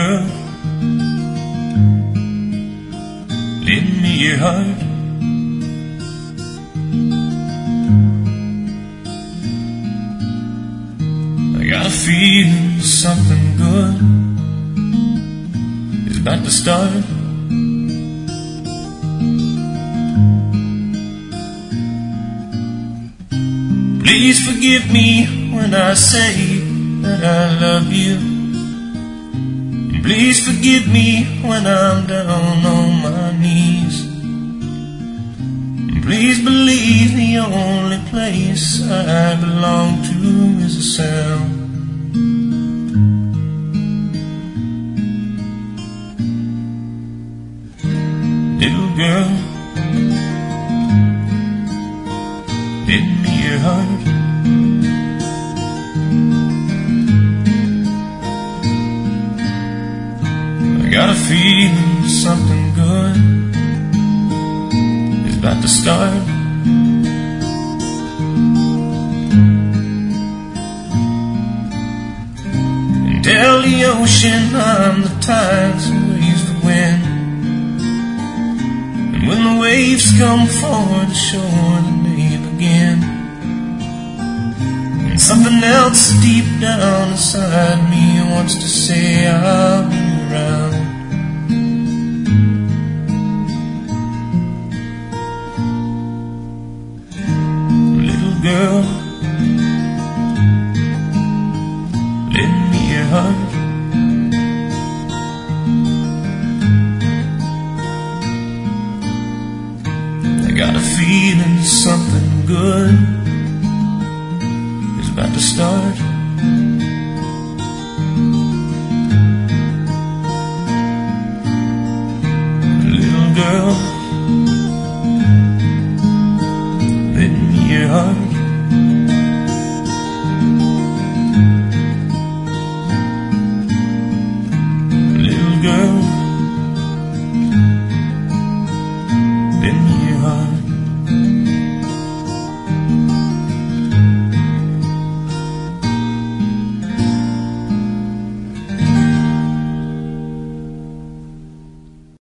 girl, lend me your heart. I got a feeling something good is about to start. Please forgive me when I say that I love you. And please forgive me when I'm down on my knees. And please believe the only place I belong to is a sound. Little girl, lend me your heart. I got a feeling something good is about to start. And tell the ocean I'm the tides, the waves the wind. And when the waves come for the shore, then they begin. And something else deep down inside me wants to say I'll be around. Little girl, lend me your heart. I got a feeling something good is about to start.